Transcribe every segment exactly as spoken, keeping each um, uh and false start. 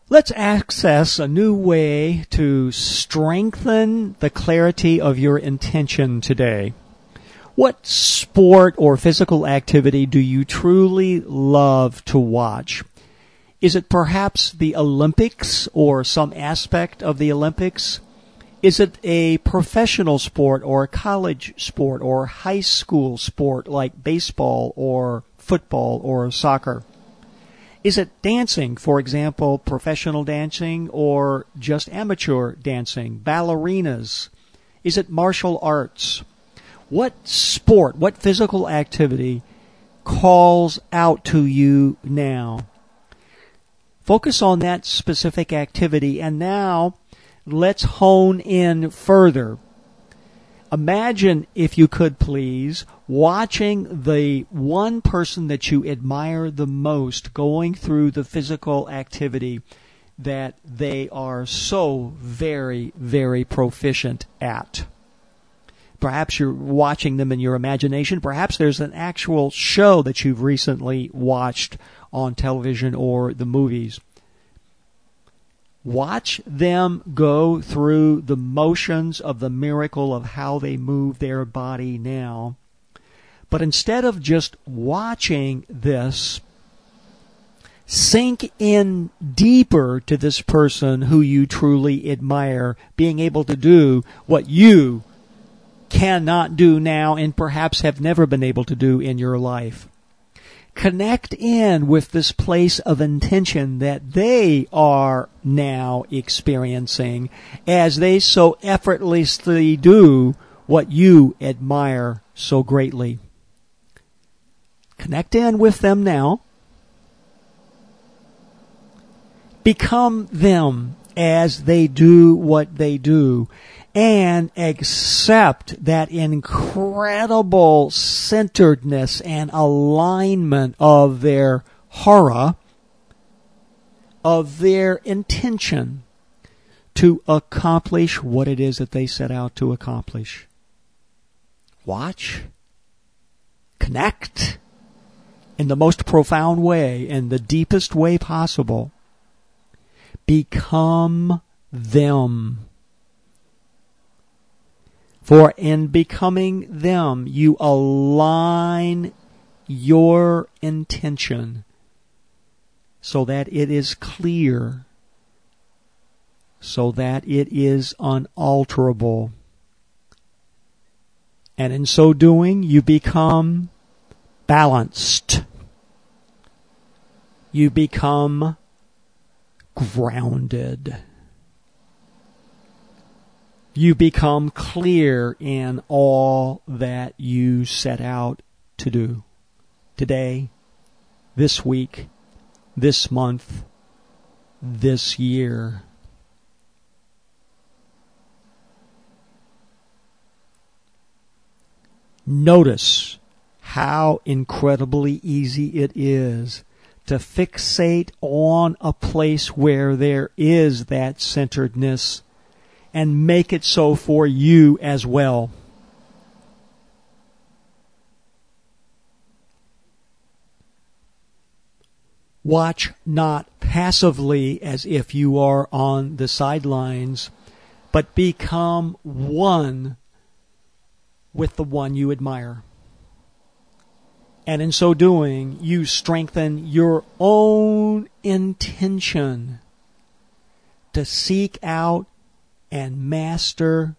Let's access a new way to strengthen the clarity of your intention today. What sport or physical activity do you truly love to watch? Is it perhaps the Olympics or some aspect of the Olympics? Is it a professional sport or a college sport or high school sport like baseball or football or soccer? Is it dancing, for example, professional dancing or just amateur dancing, ballerinas? Is it martial arts? What sport, what physical activity calls out to you now? Focus on that specific activity, and now let's hone in further. Imagine, if you could please, watching the one person that you admire the most going through the physical activity that they are so very, very proficient at. Perhaps you're watching them in your imagination. Perhaps there's an actual show that you've recently watched on television or the movies. Watch them go through the motions of the miracle of how they move their body now. But instead of just watching this, sink in deeper to this person who you truly admire, being able to do what you cannot do now and perhaps have never been able to do in your life. Connect in with this place of intention that they are now experiencing as they so effortlessly do what you admire so greatly. Connect in with them now. Become them as they do what they do. And accept that incredible centeredness and alignment of their hara, of their intention to accomplish what it is that they set out to accomplish. Watch, connect in the most profound way, in the deepest way possible. Become them. For in becoming them, you align your intention so that it is clear, so that it is unalterable. And in so doing, you become balanced. You become grounded. You become clear in all that you set out to do today, this week, this month, this year. Notice how incredibly easy it is to fixate on a place where there is that centeredness and make it so for you as well. Watch not passively as if you are on the sidelines, but become one with the one you admire. And in so doing, you strengthen your own intention to seek out and master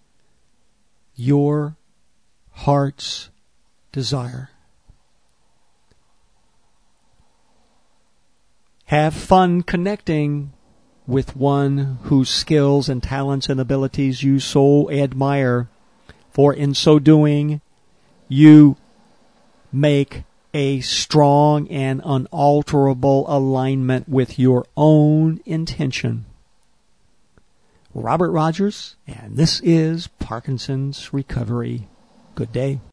your heart's desire. Have fun connecting with one whose skills and talents and abilities you so admire, for in so doing, you make a strong and unalterable alignment with your own intention. Robert Rogers, and this is Parkinson's Recovery. Good day.